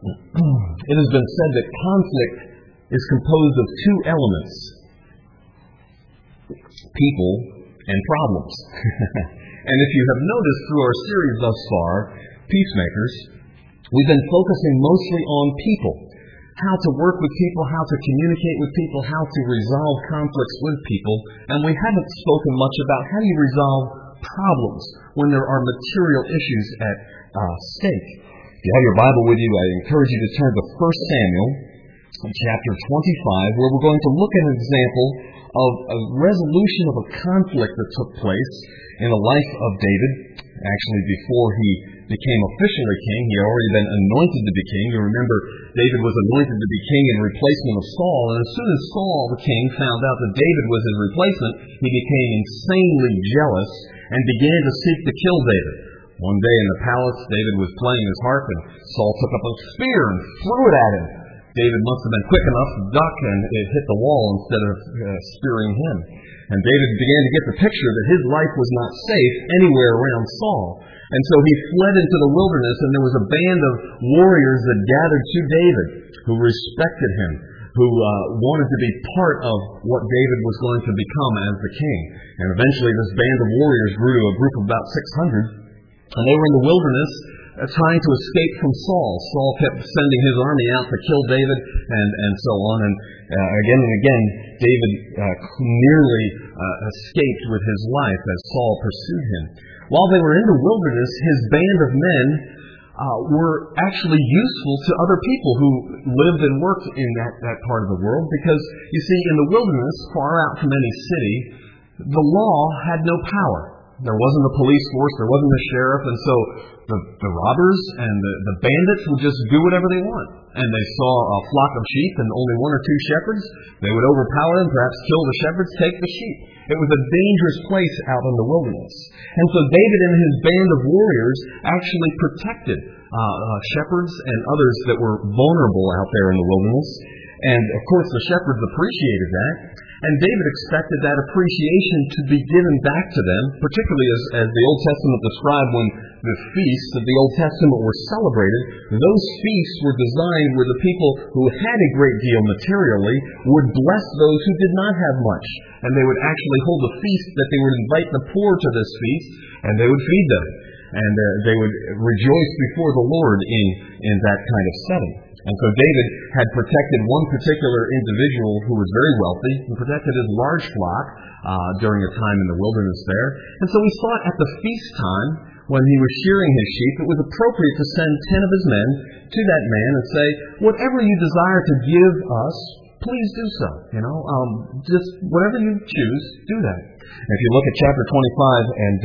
It has been said that conflict is composed of two elements: people and problems. And if you have noticed through our series thus far, Peacemakers, we've been focusing mostly on people. How to work with people, how to communicate with people, how to resolve conflicts with people. And we haven't spoken much about how do you resolve problems when there are material issues at stake. If you have your Bible with you, I encourage you to turn to 1 Samuel chapter 25, where we're going to look at an example of a resolution of a conflict that took place in the life of David. Actually, before he became officially king, he had already been anointed to be king. You remember, David was anointed to be king in replacement of Saul, and as soon as Saul, the king, found out that David was his replacement, he became insanely jealous and began to seek to kill David. One day in the palace, David was playing his harp, and Saul took up a spear and threw it at him. David must have been quick enough to duck, and it hit the wall instead of spearing him. And David began to get the picture that his life was not safe anywhere around Saul. And so he fled into the wilderness, and there was a band of warriors that gathered to David, who respected him, who wanted to be part of what David was going to become as the king. And eventually this band of warriors grew to a group of about 600, and they were in the wilderness trying to escape from Saul. Saul kept sending his army out to kill David and so on. And again, David nearly escaped with his life as Saul pursued him. While they were in the wilderness, his band of men were actually useful to other people who lived and worked in that part of the world. Because, you see, in the wilderness, far out from any city, the law had no power. There wasn't a police force, there wasn't a sheriff, and so the robbers and the bandits would just do whatever they want. And they saw a flock of sheep and only one or two shepherds, they would overpower them, perhaps kill the shepherds, take the sheep. It was a dangerous place out in the wilderness. And so David and his band of warriors actually protected shepherds and others that were vulnerable out there in the wilderness. And of course the shepherds appreciated that. And David expected that appreciation to be given back to them, particularly as the Old Testament described when the feasts of the Old Testament were celebrated. Those feasts were designed where the people who had a great deal materially would bless those who did not have much. And they would actually hold a feast that they would invite the poor to this feast, and they would feed them. And they would rejoice before the Lord in that kind of setting. And so David had protected one particular individual who was very wealthy. He protected his large flock during a time in the wilderness there. And so we thought at the feast time, when he was shearing his sheep, it was appropriate to send 10 of his men to that man and say, whatever you desire to give us, please do so. Just whatever you choose, do that. And if you look at chapter 25 and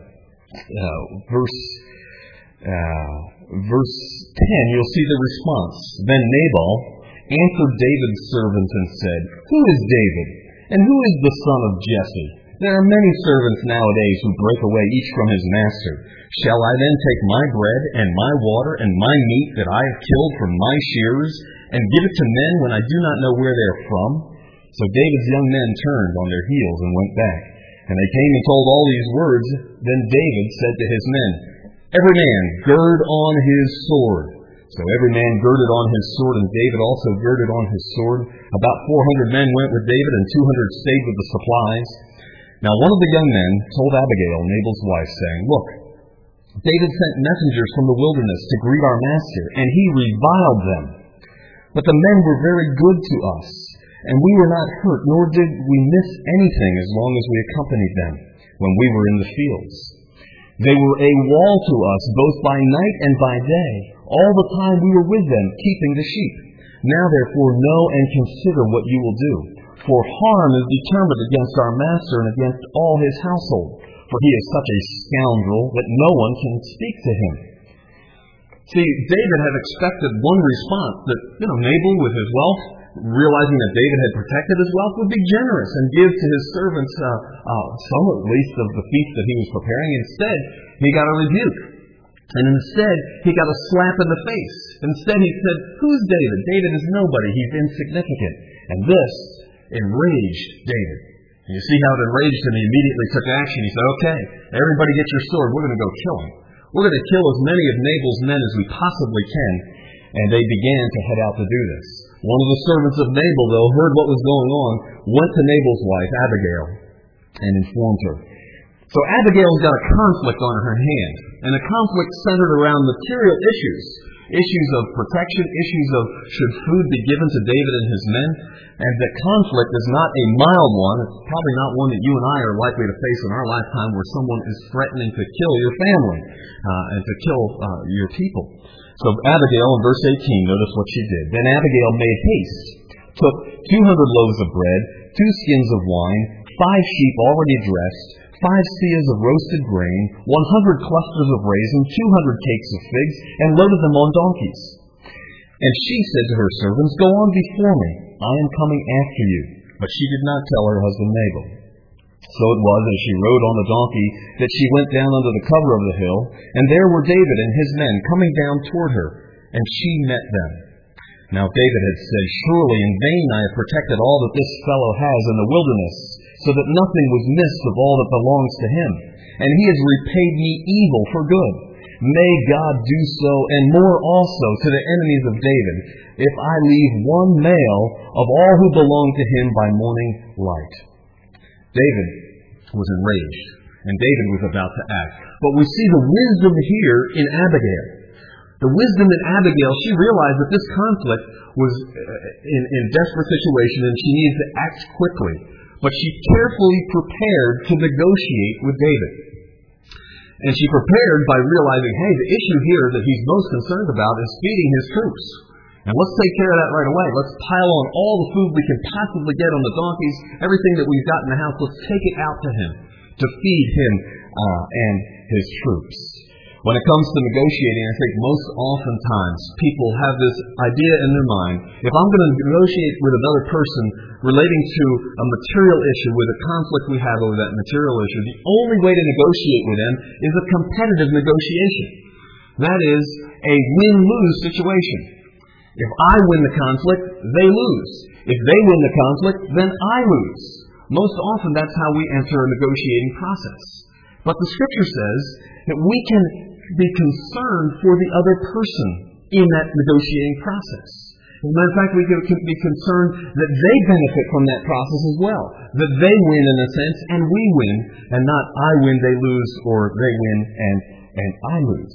verse 10, you'll see the response. Then Nabal answered David's servant and said, "Who is David, and who is the son of Jesse? There are many servants nowadays who break away each from his master. Shall I then take my bread and my water and my meat that I have killed from my shearers and give it to men when I do not know where they are from?" So David's young men turned on their heels and went back. And they came and told all these words. Then David said to his men, "Every man gird on his sword." So every man girded on his sword, and David also girded on his sword. About 400 men went with David, and 200 stayed with the supplies. Now one of the young men told Abigail, Nabal's wife, saying, "Look, David sent messengers from the wilderness to greet our master, and he reviled them. But the men were very good to us, and we were not hurt, nor did we miss anything as long as we accompanied them when we were in the fields. They were a wall to us, both by night and by day, all the time we were with them, keeping the sheep. Now therefore know and consider what you will do, for harm is determined against our master and against all his household, for he is such a scoundrel that no one can speak to him." See, David had expected one response, that Nabal, with his wealth, realizing that David had protected his wealth, would be generous and give to his servants some at least of the feast that he was preparing. Instead, he got a rebuke. And instead, he got a slap in the face. Instead, he said, "Who's David? David is nobody. He's insignificant." And this enraged David. And you see how it enraged him. He immediately took action. He said, "Okay, everybody get your sword. We're going to go kill him. We're going to kill as many of Nabal's men as we possibly can." and they began to head out to do this. One of the servants of Nabal, though, heard what was going on, went to Nabal's wife, Abigail, and informed her. So Abigail's got a conflict on her hand, and a conflict centered around material issues of protection, issues of should food be given to David and his men, and the conflict is not a mild one. It's probably not one that you and I are likely to face in our lifetime, where someone is threatening to kill your family and to kill your people. So Abigail, in verse 18, notice what she did. Then Abigail made haste, took 200 loaves of bread, 2 skins of wine, 5 sheep already dressed, 5 seahs of roasted grain, 100 clusters of raisins, 200 cakes of figs, and loaded them on donkeys. And she said to her servants, "Go on before me, I am coming after you." But she did not tell her husband Nabal. So it was, as she rode on the donkey, that she went down under the cover of the hill, and there were David and his men coming down toward her, and she met them. Now David had said, "Surely in vain I have protected all that this fellow has in the wilderness, so that nothing was missed of all that belongs to him. And he has repaid me evil for good. May God do so, and more also, to the enemies of David, if I leave one male of all who belong to him by morning light." David was enraged, and David was about to act. But we see the wisdom here in Abigail. The wisdom in Abigail, she realized that this conflict was in desperate situation, and she needed to act quickly. But she carefully prepared to negotiate with David. And she prepared by realizing, hey, the issue here that he's most concerned about is feeding his troops. And let's take care of that right away. Let's pile on all the food we can possibly get on the donkeys, everything that we've got in the house, let's take it out to him to feed him and his troops. When it comes to negotiating, I think most oftentimes people have this idea in their mind, if I'm going to negotiate with another person relating to a material issue, with a conflict we have over that material issue, the only way to negotiate with them is a competitive negotiation. That is a win-lose situation. If I win the conflict, they lose. If they win the conflict, then I lose. Most often that's how we enter a negotiating process. But the Scripture says that we can be concerned for the other person in that negotiating process. As a matter of fact, we can be concerned that they benefit from that process as well. That they win in a sense, and we win, and not I win, they lose, or they win and I lose.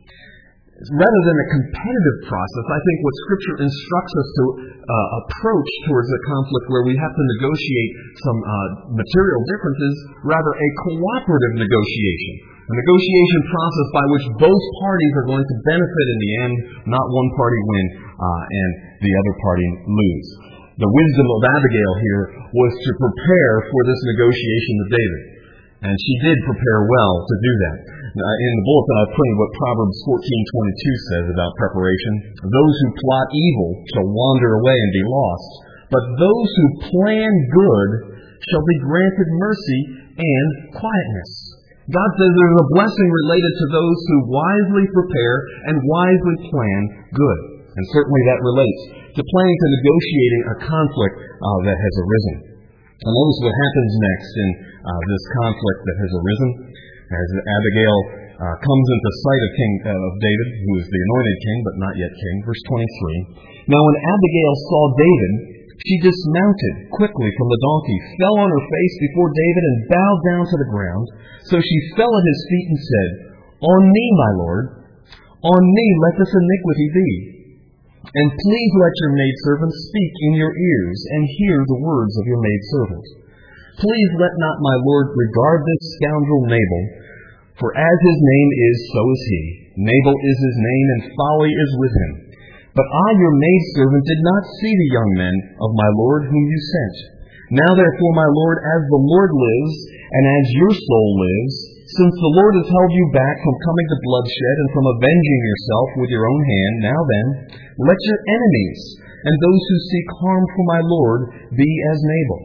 Rather than a competitive process, I think what Scripture instructs us to approach towards a conflict where we have to negotiate some material differences, rather a cooperative negotiation. A negotiation process by which both parties are going to benefit in the end, not one party win and the other party lose. The wisdom of Abigail here was to prepare for this negotiation with David. And she did prepare well to do that. In the bulletin, I've printed what Proverbs 14:22 says about preparation. Those who plot evil shall wander away and be lost, but those who plan good shall be granted mercy and quietness. God says there's a blessing related to those who wisely prepare and wisely plan good. And certainly that relates to planning to negotiating a conflict that has arisen. And notice what happens next in this conflict that has arisen. As Abigail comes into sight of David, who is the anointed king, but not yet king. Verse 23. Now when Abigail saw David, she dismounted quickly from the donkey, fell on her face before David, and bowed down to the ground. So she fell at his feet and said, "On me, my lord, on me let this iniquity be. And please let your maidservant speak in your ears, and hear the words of your maidservant. Please let not my lord regard this scoundrel Nabal, for as his name is, so is he. Nabal is his name, and folly is with him. But I, your maidservant, did not see the young men of my lord whom you sent. Now therefore, my lord, as the Lord lives, and as your soul lives, since the Lord has held you back from coming to bloodshed and from avenging yourself with your own hand, now then, let your enemies and those who seek harm for my lord be as Nabal.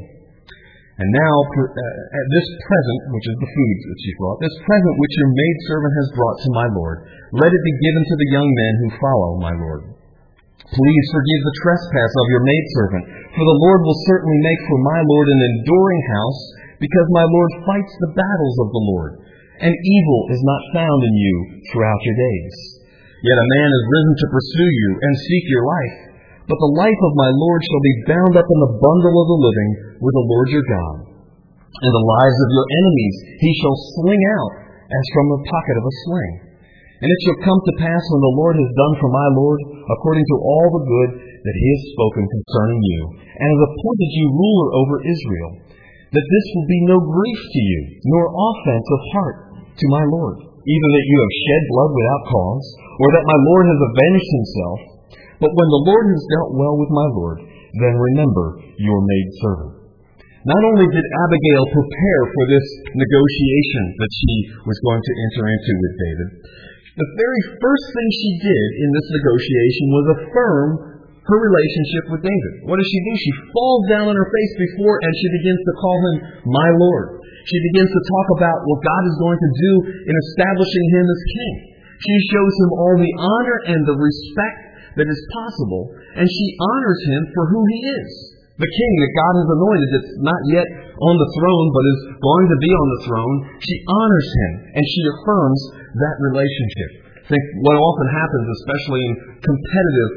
And now, at this present, which is the food that she brought, this present which your maidservant has brought to my lord, let it be given to the young men who follow my lord. Please forgive the trespass of your maidservant, for the Lord will certainly make for my lord an enduring house, because my lord fights the battles of the Lord, and evil is not found in you throughout your days. Yet a man is risen to pursue you and seek your life. But the life of my Lord shall be bound up in the bundle of the living with the Lord your God. And the lives of your enemies he shall sling out as from the pocket of a sling. And it shall come to pass when the Lord has done for my Lord according to all the good that he has spoken concerning you, and has appointed you ruler over Israel, that this will be no grief to you, nor offense of heart to my Lord, either that you have shed blood without cause, or that my Lord has avenged himself. But when the Lord has dealt well with my Lord, then remember your maidservant. Not only did Abigail prepare for this negotiation that she was going to enter into with David, the very first thing she did in this negotiation was affirm her relationship with David. What does she do? She falls down on her face before and she begins to call him my Lord. She begins to talk about what God is going to do in establishing him as king. She shows him all the honor and the respect that is possible, and she honors him for who he is. The king that God has anointed that's not yet on the throne but is going to be on the throne, she honors him and she affirms that relationship. I think what often happens, especially in competitive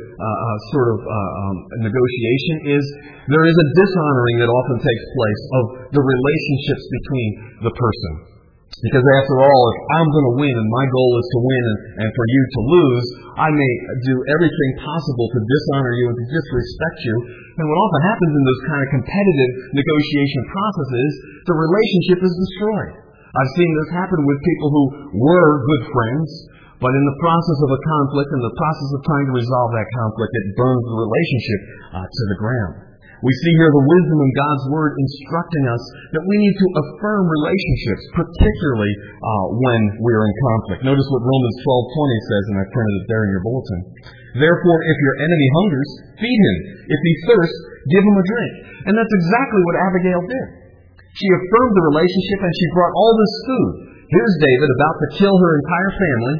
negotiation, is there is a dishonoring that often takes place of the relationships between the person. Because after all, if I'm going to win and my goal is to win and for you to lose, I may do everything possible to dishonor you and to disrespect you. And what often happens in those kind of competitive negotiation processes, the relationship is destroyed. I've seen this happen with people who were good friends, but in the process of a conflict, in the process of trying to resolve that conflict, it burns the relationship to the ground. We see here the wisdom in God's Word instructing us that we need to affirm relationships, particularly when we're in conflict. Notice what Romans 12:20 says, and I printed it there in your bulletin. Therefore, if your enemy hungers, feed him. If he thirsts, give him a drink. And that's exactly what Abigail did. She affirmed the relationship and she brought all this food. Here's David about to kill her entire family.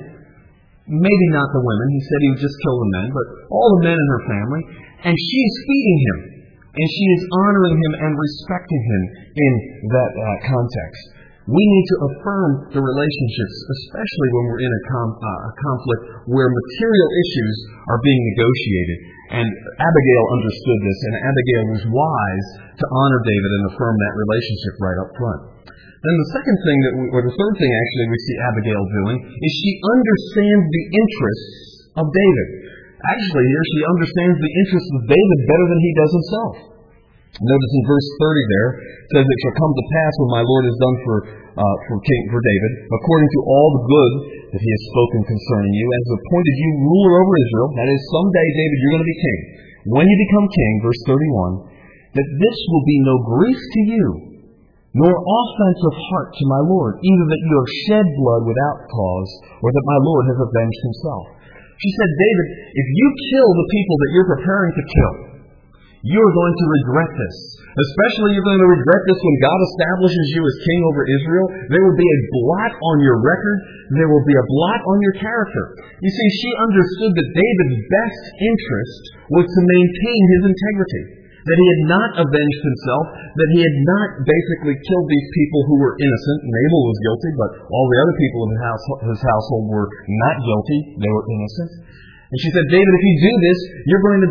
Maybe not the women. He said he would just kill the men, but all the men in her family. And she's feeding him. And she is honoring him and respecting him in that context. We need to affirm the relationships, especially when we're in a conflict where material issues are being negotiated. And Abigail understood this, and Abigail was wise to honor David and affirm that relationship right up front. Then the second thing, the third thing actually we see Abigail doing, is she understands the interests of David. Actually, here she understands the interests of David better than he does himself. Notice in verse 30 there, it says, "It shall come to pass when my Lord has done for David, according to all the good that he has spoken concerning you, and has appointed you ruler over Israel." That is, someday, David, you're going to be king. When you become king, verse 31, "that this will be no grief to you, nor offense of heart to my Lord, either that you have shed blood without cause, or that my Lord has avenged himself." She said, David, if you kill the people that you're preparing to kill, you're going to regret this. Especially you're going to regret this when God establishes you as king over Israel. There will be a blot on your record. There will be a blot on your character. You see, she understood that David's best interest was to maintain his integrity. That he had not avenged himself, that he had not basically killed these people who were innocent. Nabal was guilty, but all the other people in his household were not guilty. They were innocent. And she said, David, if you do this, you're going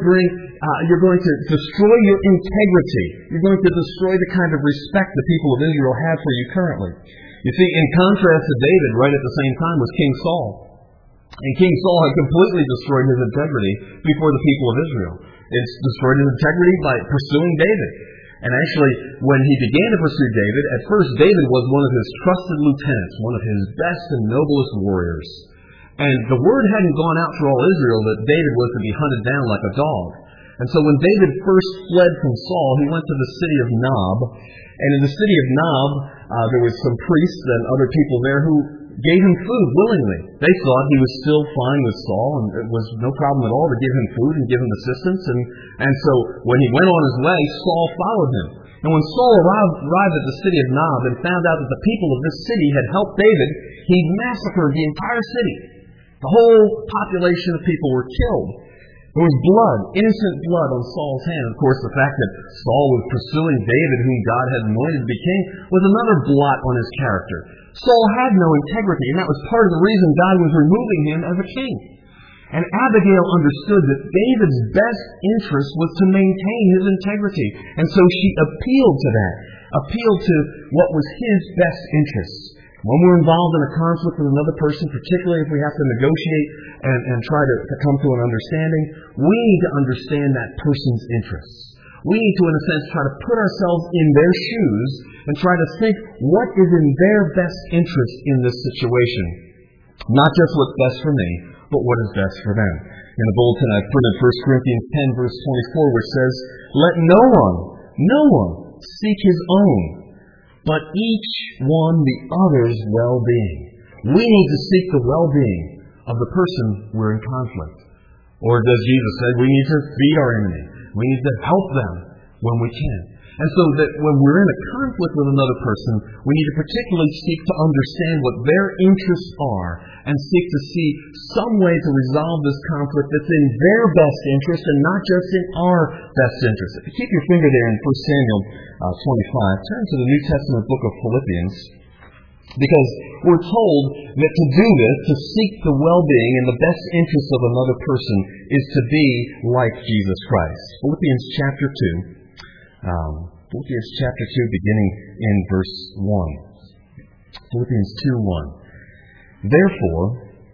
to destroy your integrity. You're going to destroy the kind of respect the people of Israel have for you currently. You see, in contrast to David, right at the same time was King Saul. And King Saul had completely destroyed his integrity before the people of Israel. It's destroyed his integrity by pursuing David. And actually, when he began to pursue David, at first David was one of his trusted lieutenants, one of his best and noblest warriors. And the word hadn't gone out for all Israel that David was to be hunted down like a dog. And so when David first fled from Saul, he went to the city of Nob. And in the city of Nob, there was some priests and other people there who gave him food willingly. They thought he was still fine with Saul, and it was no problem at all to give him food and give him assistance. And so when he went on his way, Saul followed him. And when Saul arrived at the city of Nob and found out that the people of this city had helped David, he massacred the entire city. The whole population of people were killed. There was blood, innocent blood on Saul's hand. Of course, the fact that Saul was pursuing David, whom God had anointed to be king, was another blot on his character. Saul had no integrity, and that was part of the reason God was removing him as a king. And Abigail understood that David's best interest was to maintain his integrity. And so she appealed to that, appealed to what was his best interests. When we're involved in a conflict with another person, particularly if we have to negotiate and try to come to an understanding, we need to understand that person's interests. We need to, in a sense, try to put ourselves in their shoes and try to think what is in their best interest in this situation. Not just what's best for me, but what is best for them. In the bulletin I've printed 1 Corinthians 10 verse 24, which says, "Let no one seek his own, but each one the other's well-being." We need to seek the well-being of the person we're in conflict. Or does Jesus say we need to feed our enemy? We need to help them when we can. And so that when we're in a conflict with another person, we need to particularly seek to understand what their interests are and seek to see some way to resolve this conflict that's in their best interest and not just in our best interest. If you keep your finger there in 1 Samuel 25, turn to the New Testament book of Philippians, because we're told that to do this, to seek the well-being and the best interests of another person, is to be like Jesus Christ. Philippians chapter 2. Philippians chapter 2, beginning in verse 1. Philippians 2:1. "Therefore,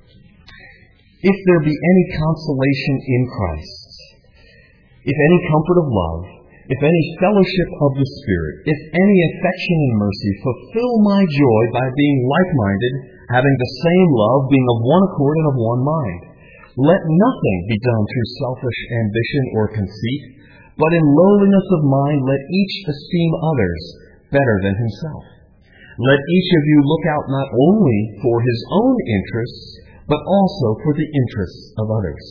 if there be any consolation in Christ, if any comfort of love, if any fellowship of the Spirit, if any affection and mercy, fulfill my joy by being like-minded, having the same love, being of one accord and of one mind. Let nothing be done through selfish ambition or conceit, but in lowliness of mind let each esteem others better than himself. Let each of you look out not only for his own interests, but also for the interests of others."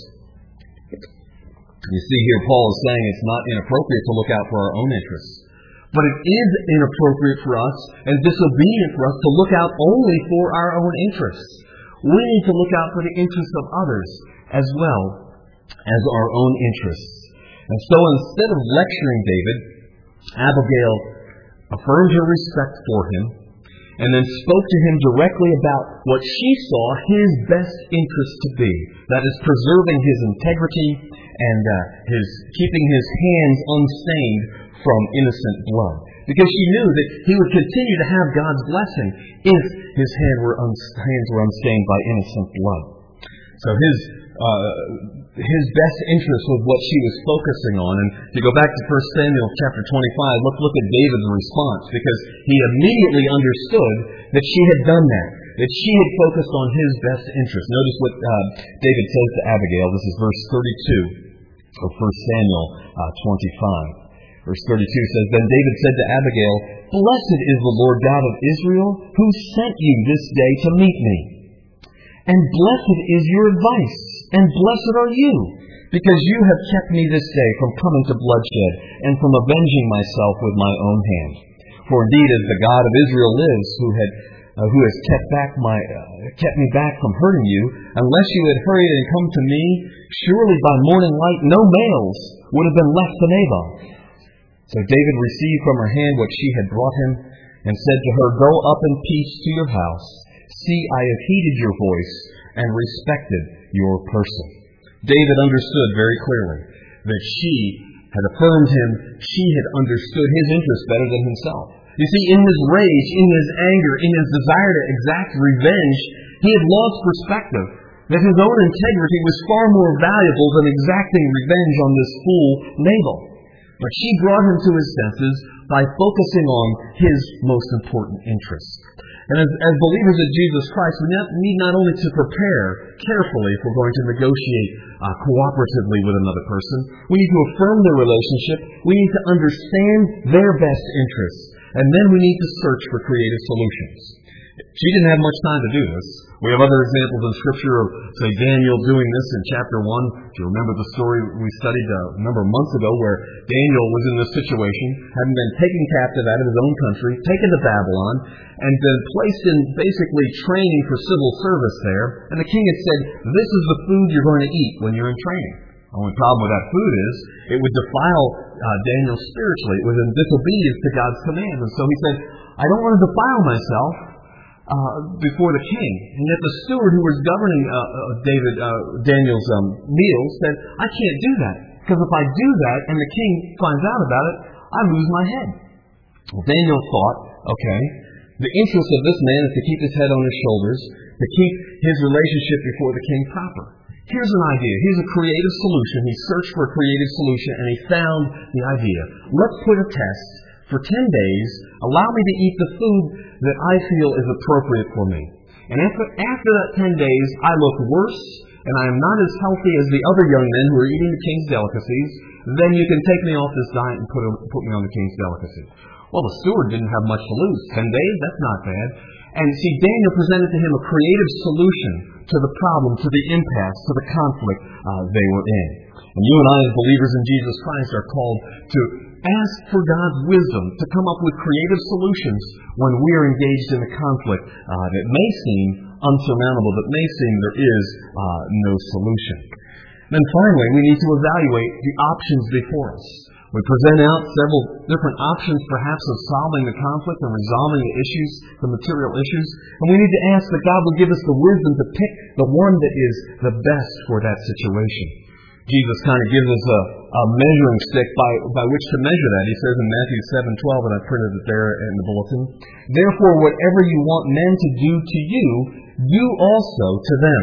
You see here Paul is saying it's not inappropriate to look out for our own interests, but it is inappropriate for us and disobedient for us to look out only for our own interests. We need to look out for the interests of others as well as our own interests. And so instead of lecturing David, Abigail affirmed her respect for him and then spoke to him directly about what she saw his best interest to be. That is, preserving his integrity and keeping his hands unstained from innocent blood. Because she knew that he would continue to have God's blessing if his hands were unstained by innocent blood. So his best interest was what she was focusing on. And if you go back to 1 Samuel chapter 25, look at David's response, because he immediately understood that she had done that she had focused on his best interest. Notice what David says to Abigail. This is verse 32 of 1 Samuel 25. Verse 32 says, "Then David said to Abigail, Blessed is the Lord God of Israel, who sent you this day to meet me. And blessed is your advice, and blessed are you, because you have kept me this day from coming to bloodshed, and from avenging myself with my own hand. For indeed, as the God of Israel lives, who has kept me back from hurting you, unless you had hurried and come to me, surely by morning light no males would have been left to Nabal." So David received from her hand what she had brought him, and said to her, "Go up in peace to your house. See, I have heeded your voice and respected your person." David understood very clearly that she had affirmed him. She had understood his interest better than himself. You see, in his rage, in his anger, in his desire to exact revenge, he had lost perspective that his own integrity was far more valuable than exacting revenge on this fool Nabal. But she brought him to his senses by focusing on his most important interests. And as believers in Jesus Christ, we need not only to prepare carefully if we're going to negotiate cooperatively with another person, we need to affirm their relationship, we need to understand their best interests, and then we need to search for creative solutions. She didn't have much time to do this. We have other examples in Scripture of, say, Daniel doing this in chapter 1. If you remember the story we studied a number of months ago where Daniel was in this situation, having been taken captive out of his own country, taken to Babylon, and been placed in basically training for civil service there. And the king had said, "This is the food you're going to eat when you're in training." The only problem with that food is it would defile Daniel spiritually. It was in disobedience to God's command. And so he said, "I don't want to defile myself. before the king. And yet the steward who was governing Daniel's meal said, I can't do that, because if I do that and the king finds out about it, I lose my head. Well, Daniel thought, okay, the interest of this man is to keep his head on his shoulders, to keep his relationship before the king proper. Here's an idea. Here's a creative solution. He searched for a creative solution, and he found the idea. Let's put a test. For 10 days, allow me to eat the food that I feel is appropriate for me. And after that 10 days, I look worse, and I am not as healthy as the other young men who are eating the king's delicacies. Then you can take me off this diet and put me on the king's delicacies. Well, the steward didn't have much to lose. 10 days? That's not bad. And see, Daniel presented to him a creative solution to the problem, to the impasse, to the conflict they were in. And you and I, as believers in Jesus Christ, are called to ask for God's wisdom to come up with creative solutions when we are engaged in a conflict that may seem unsurmountable, that may seem there is no solution. Then finally, we need to evaluate the options before us. We present out several different options, perhaps, of solving the conflict and resolving the issues, the material issues. And we need to ask that God would give us the wisdom to pick the one that is the best for that situation. Jesus kind of gives us a measuring stick by which to measure that. He says in Matthew 7:12, and I printed it there in the bulletin, therefore, whatever you want men to do to you, do also to them.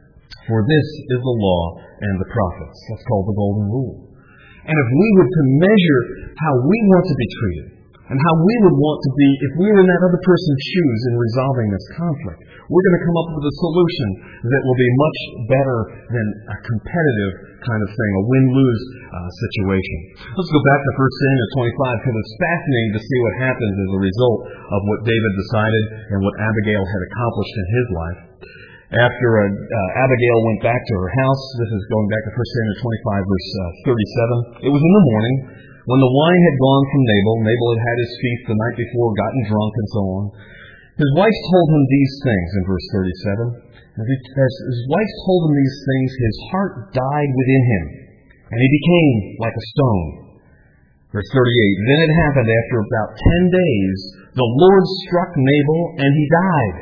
For this is the law and the prophets. That's called the golden rule. And if we were to measure how we want to be treated, and how we would want to be if we were in that other person's shoes in resolving this conflict, we're going to come up with a solution that will be much better than a competitive kind of thing, a win-lose situation. Let's go back to 1 Samuel 25, because it's fascinating to see what happens as a result of what David decided and what Abigail had accomplished in his life. After Abigail went back to her house, this is going back to 1 Samuel 25, verse 37, it was in the morning, when the wine had gone from Nabal. Nabal had had his feast the night before, gotten drunk, and so on. His wife told him these things in verse 37. As his wife told him these things, his heart died within him, and he became like a stone. Verse 38, then it happened after about 10 days, the Lord struck Nabal, and he died.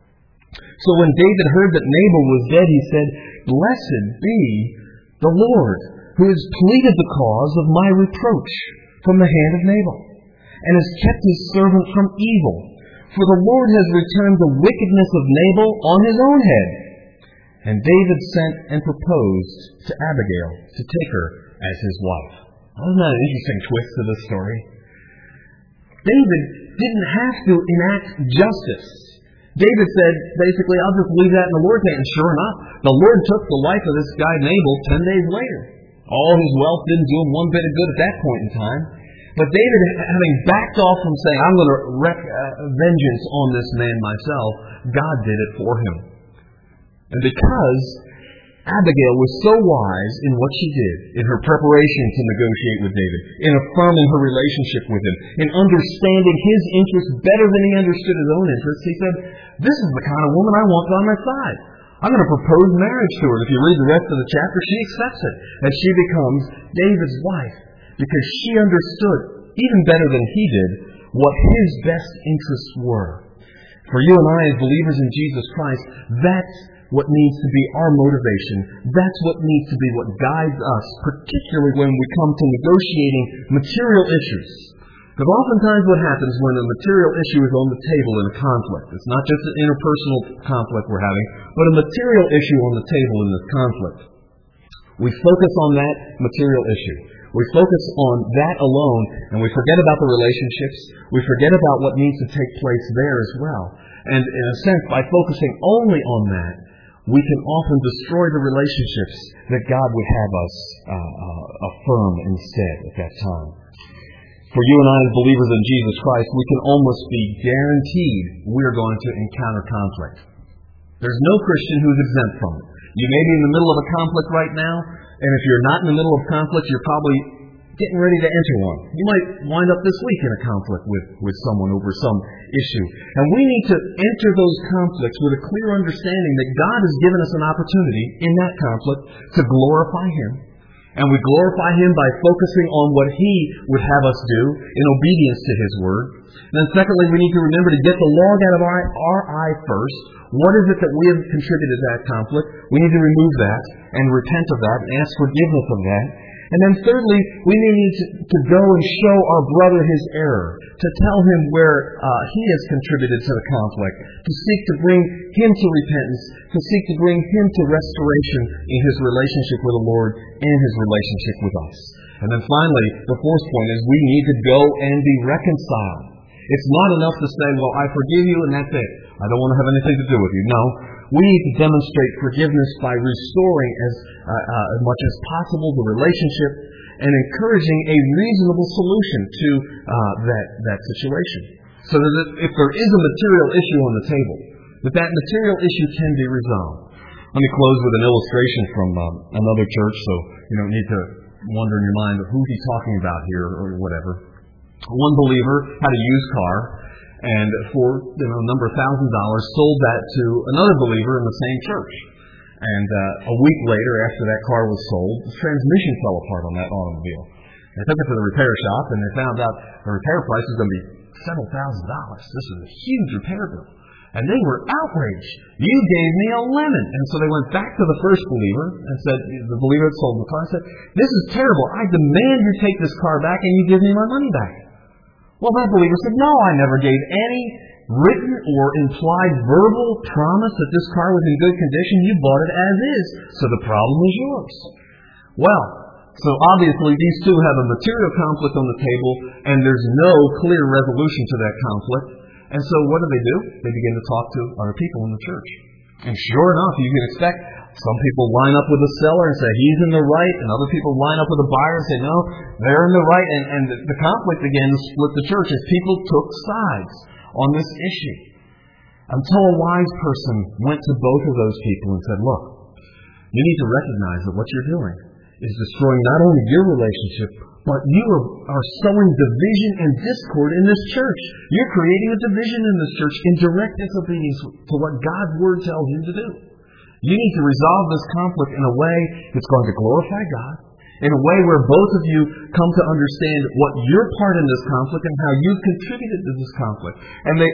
So when David heard that Nabal was dead, he said, blessed be the Lord, who has pleaded the cause of my reproach from the hand of Nabal, and has kept his servant from evil. For the Lord has returned the wickedness of Nabal on his own head. And David sent and proposed to Abigail to take her as his wife. Isn't that an interesting twist to this story? David didn't have to enact justice. David said, basically, I'll just leave that in the Lord's hand. And sure enough, the Lord took the life of this guy Nabal 10 days later. All his wealth didn't do him one bit of good at that point in time. But David, having backed off from saying, I'm going to wreak vengeance on this man myself, God did it for him. And because Abigail was so wise in what she did, in her preparation to negotiate with David, in affirming her relationship with him, in understanding his interests better than he understood his own interests, he said, this is the kind of woman I want by my side. I'm going to propose marriage to her. If you read the rest of the chapter, she accepts it. And she becomes David's wife because she understood, even better than he did, what his best interests were. For you and I, as believers in Jesus Christ, that's what needs to be our motivation. That's what needs to be what guides us, particularly when we come to negotiating material issues. Because oftentimes what happens when a material issue is on the table in a conflict, it's not just an interpersonal conflict we're having, but a material issue on the table in this conflict. We focus on that material issue. We focus on that alone, and we forget about the relationships. We forget about what needs to take place there as well. And in a sense, by focusing only on that, we can often destroy the relationships that God would have us affirm instead at that time. For you and I as believers in Jesus Christ, we can almost be guaranteed we're going to encounter conflict. There's no Christian who's exempt from it. You may be in the middle of a conflict right now, and if you're not in the middle of conflict, you're probably getting ready to enter one. You might wind up this week in a conflict with someone over some issue. And we need to enter those conflicts with a clear understanding that God has given us an opportunity in that conflict to glorify Him And we glorify Him by focusing on what He would have us do in obedience to His Word. And then secondly, we need to remember to get the log out of our eye first. What is it that we have contributed to that conflict? We need to remove that and repent of that and ask forgiveness of that. And then thirdly, we may need to go and show our brother his error, to tell him where he has contributed to the conflict, to seek to bring him to repentance, to seek to bring him to restoration in his relationship with the Lord and his relationship with us. And then finally, the fourth point is we need to go and be reconciled. It's not enough to say, well, I forgive you and that's it. I don't want to have anything to do with you. No. We need to demonstrate forgiveness by restoring as much as possible the relationship and encouraging a reasonable solution to that situation. So that if there is a material issue on the table, that material issue can be resolved. Let me close with an illustration from another church, so you don't need to wonder in your mind, who's he talking about here or whatever. One believer had a used car, and for a number of $1,000s sold that to another believer in the same church. And a week later, after that car was sold, the transmission fell apart on that automobile. They took it to the repair shop, and they found out the repair price was going to be several $1,000s. This is a huge repair bill. And they were outraged. You gave me a lemon. And so they went back to the first believer and said, the believer that sold the car, said, this is terrible. I demand you take this car back and you give me my money back. Well, that believer said, no, I never gave any written or implied verbal promise that this car was in good condition. You bought it as is, so the problem is yours. Well, so obviously these two have a material conflict on the table, and there's no clear resolution to that conflict. And so what do? They begin to talk to other people in the church. And sure enough, you can expect some people line up with the seller and say he's in the right, and other people line up with the buyer and say no, they're in the right. And the conflict began to split the church as people took sides on this issue. Until a wise person went to both of those people and said, look, you need to recognize that what you're doing is destroying not only your relationship, but you are sowing division and discord in this church. You're creating a division in this church in direct disobedience to what God's Word tells you to do. You need to resolve this conflict in a way that's going to glorify God, in a way where both of you come to understand what your part in this conflict and how you've contributed to this conflict. And the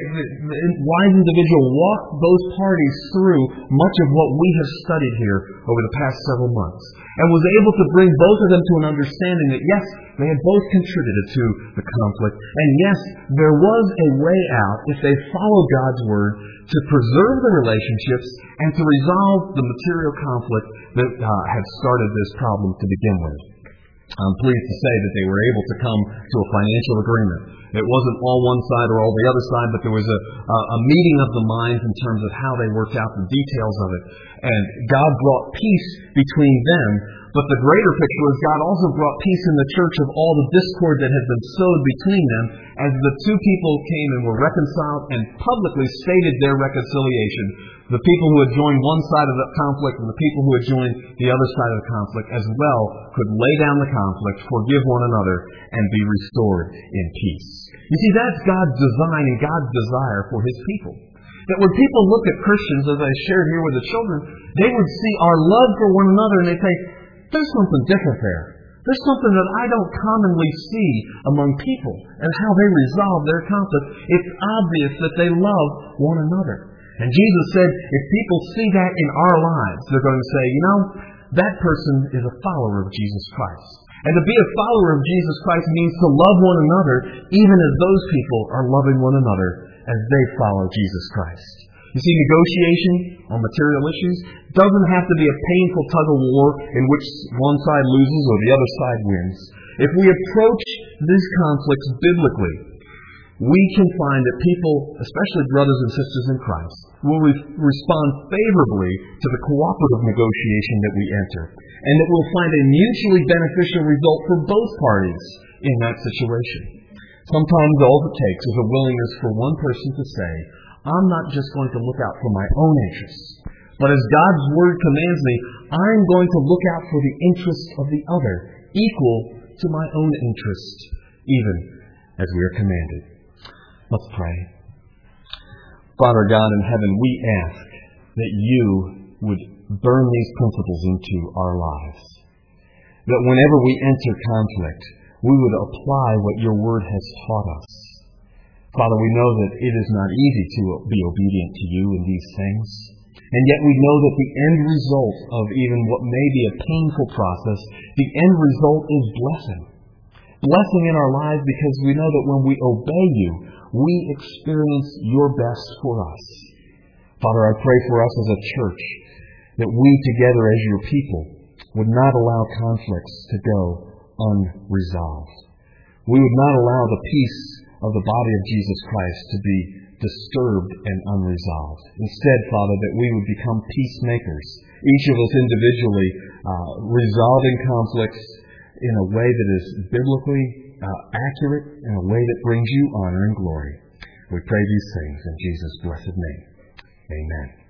wise individual walked both parties through much of what we have studied here over the past several months, and was able to bring both of them to an understanding that, yes, they had both contributed to the conflict, and yes, there was a way out if they followed God's Word to preserve the relationships and to resolve the material conflict that had started this problem to begin with. I'm pleased to say that they were able to come to a financial agreement. It wasn't all one side or all the other side, but there was a meeting of the minds in terms of how they worked out the details of it. And God brought peace between them. But the greater picture is God also brought peace in the church of all the discord that had been sowed between them as the two people came and were reconciled and publicly stated their reconciliation. The people who had joined one side of the conflict and the people who had joined the other side of the conflict as well could lay down the conflict, forgive one another, and be restored in peace. You see, that's God's design and God's desire for His people. That when people look at Christians, as I shared here with the children, they would see our love for one another and they'd say, there's something different there. There's something that I don't commonly see among people and how they resolve their conflict. It's obvious that they love one another. And Jesus said, if people see that in our lives, they're going to say, that person is a follower of Jesus Christ. And to be a follower of Jesus Christ means to love one another, even as those people are loving one another as they follow Jesus Christ. You see, negotiation on material issues doesn't have to be a painful tug-of-war in which one side loses or the other side wins. If we approach these conflicts biblically, we can find that people, especially brothers and sisters in Christ, will respond favorably to the cooperative negotiation that we enter, and that we'll find a mutually beneficial result for both parties in that situation. Sometimes all it takes is a willingness for one person to say, I'm not just going to look out for my own interests, but as God's Word commands me, I'm going to look out for the interests of the other, equal to my own interests, even as we are commanded. Let's pray. Father God in heaven, we ask that you would burn these principles into our lives. that whenever we enter conflict, we would apply what your word has taught us. Father, we know that it is not easy to be obedient to you in these things, and yet we know that the end result of even what may be a painful process, the end result is blessing. Blessing in our lives because we know that when we obey you, we experience your best for us. Father, I pray for us as a church that we together as your people would not allow conflicts to go unresolved. We would not allow the peace of the body of Jesus Christ to be disturbed and unresolved. Instead, Father, that we would become peacemakers, each of us individually resolving conflicts in a way that is biblically accurate, in a way that brings you honor and glory. We pray these things in Jesus' blessed name. Amen.